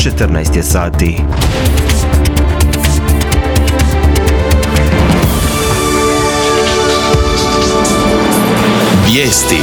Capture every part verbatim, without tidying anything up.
četrnaest je sati. Vijesti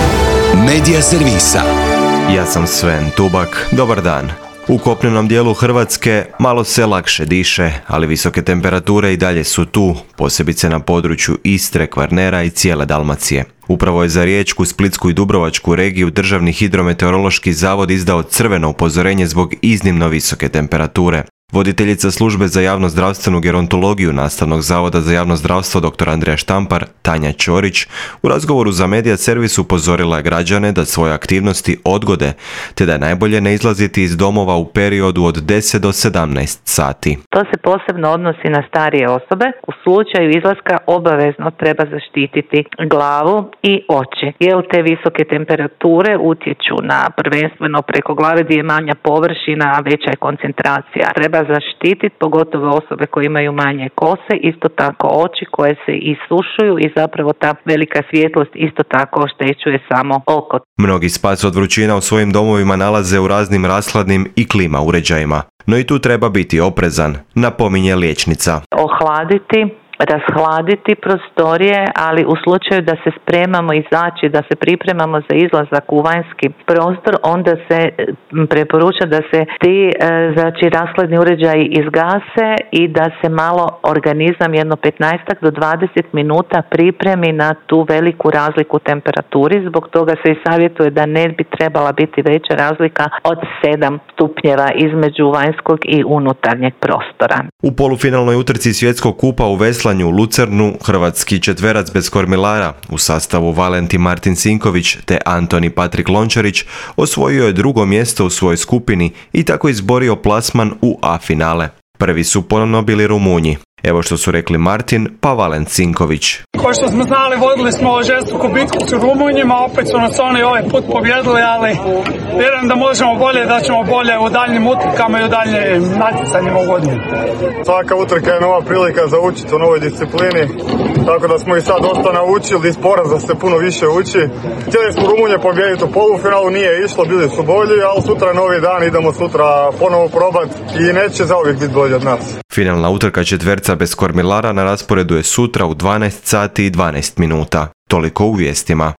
Medija servisa. Ja sam Sven Tubak, dobar dan. U kopnenom dijelu Hrvatske malo se lakše diše, ali visoke temperature i dalje su tu, posebice na području Istre, Kvarnera i cijele Dalmacije. Upravo je za Riječku, Splitsku i Dubrovačku regiju Državni hidrometeorološki zavod izdao crveno upozorenje zbog iznimno visoke temperature. Voditeljica službe za javnozdravstvenu gerontologiju Nastavnog zavoda za javno zdravstvo dr. Andrija Štampar, Tanja Ćorić, u razgovoru za Medija servis upozorila građane da svoje aktivnosti odgode, te da je najbolje ne izlaziti iz domova u periodu od deset do sedamnaest sati. To se posebno odnosi na starije osobe. U slučaju izlaska obavezno treba zaštititi glavu i oči, jer te visoke temperature utječu na prvenstveno preko glave gdje je manja površina, a veća je koncentracija. Treba zaštititi pogotovo osobe koje imaju manje kose, isto tako oči koje se isušuju i zapravo ta velika svjetlost isto tako oštećuje samo oko. Mnogi spas od vrućina u svojim domovima nalaze u raznim rashladnim i klima uređajima. No i tu treba biti oprezan, napominje liječnica. Ohladiti, rashladiti prostorije, ali u slučaju da se spremamo izaći, da se pripremamo za izlazak u vanjski prostor, onda se preporuča da se ti znači, rashladni uređaji izgase i da se malo organizam jedno petnaest do dvadeset minuta pripremi na tu veliku razliku u temperaturi. Zbog toga se i savjetuje da ne bi trebala biti veća razlika od sedam stupnjeva između vanjskog i unutarnjeg prostora. U polufinalnoj utrci svjetskog kupa u veslanju u Lucernu, hrvatski četverac bez kormilara u sastavu Valentin Martin Sinković te Antoni Patrik Lončarić osvojio je drugo mjesto u svojoj skupini i tako izborio plasman u A finale. Prvi su ponovno bili Rumunji. Evo što su rekli Martin pa Valent Sinković. Ko što smo znali, vodili smo žestoku bitku s Rumunjima, opet su nas oni ovaj put pobjedili, ali vjerujem da možemo bolje, da ćemo bolje u daljnjim utrkama i u daljnjim natjecanjima u godini. Svaka utrka je nova prilika za učiti u novoj disciplini, tako da smo i sad dosta naučili, iz poraza se puno više uči. Htjeli smo Rumunje pobijediti u polufinalu, nije išlo, bili su bolji, ali sutra je novi dan, idemo sutra ponovo probati i neće zauvijek biti bolji od nas. Finalna utrka četverca bez kormilara na rasporedu je sutra u dvanaest sati i dvanaest minuta. Toliko u vijestima.